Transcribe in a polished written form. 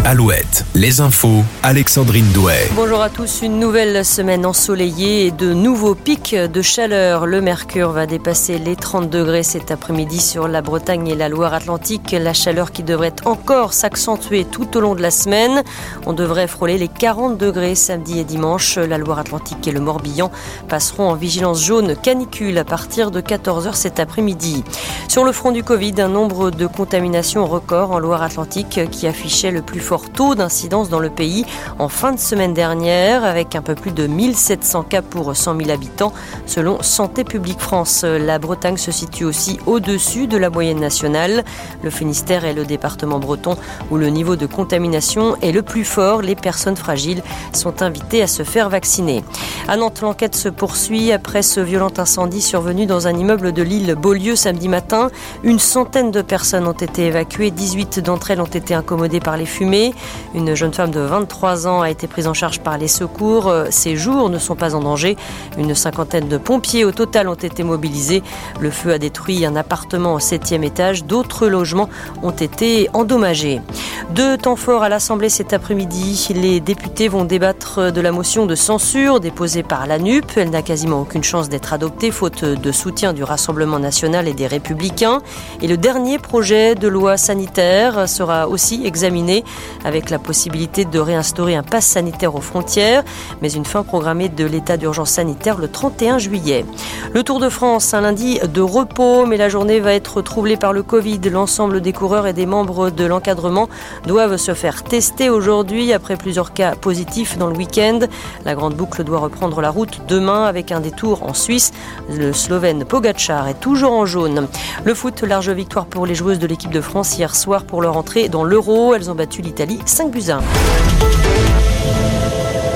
Alouette, les infos, Alexandrine Douet. Bonjour à tous, une nouvelle semaine ensoleillée et de nouveaux pics de chaleur. Le mercure va dépasser les 30 degrés cet après-midi sur la Bretagne et la Loire-Atlantique. La chaleur qui devrait encore s'accentuer tout au long de la semaine. On devrait frôler les 40 degrés samedi et dimanche. La Loire-Atlantique et le Morbihan passeront en vigilance jaune canicule à partir de 14h cet après-midi. Sur le front du Covid, un nombre de contaminations record en Loire-Atlantique qui affichait le plus fort taux d'incidence dans le pays en fin de semaine dernière, avec un peu plus de 1700 cas pour 100 000 habitants, selon Santé publique France. La Bretagne se situe aussi au-dessus de la moyenne nationale. Le Finistère est le département breton où le niveau de contamination est le plus fort. Les personnes fragiles sont invitées à se faire vacciner. À Nantes, l'enquête se poursuit après ce violent incendie survenu dans un immeuble de l'île Beaulieu samedi matin. Une centaine de personnes ont été évacuées, 18 d'entre elles ont été incommodées par les fumées. Une jeune femme de 23 ans a été prise en charge par les secours. Ses jours ne sont pas en danger. Une cinquantaine de pompiers au total ont été mobilisés. Le feu a détruit un appartement au 7e étage. D'autres logements ont été endommagés. Deux temps forts à l'Assemblée cet après-midi. Les députés vont débattre de la motion de censure déposée par la NUP. Elle n'a quasiment aucune chance d'être adoptée faute de soutien du Rassemblement national et des Républicains. Et le dernier projet de loi sanitaire sera aussi examiné, avec la possibilité de réinstaurer un pass sanitaire aux frontières, mais une fin programmée de l'état d'urgence sanitaire le 31 juillet. Le Tour de France, un lundi de repos, mais la journée va être troublée par le Covid. L'ensemble des coureurs et des membres de l'encadrement doivent se faire tester aujourd'hui après plusieurs cas positifs dans le week-end. La grande boucle doit reprendre la route demain avec un détour en Suisse. Le Slovène Pogačar est toujours en jaune. Le foot, large victoire pour les joueuses de l'équipe de France hier soir pour leur entrée dans l'Euro. Elles ont battu l'Italie 5-1.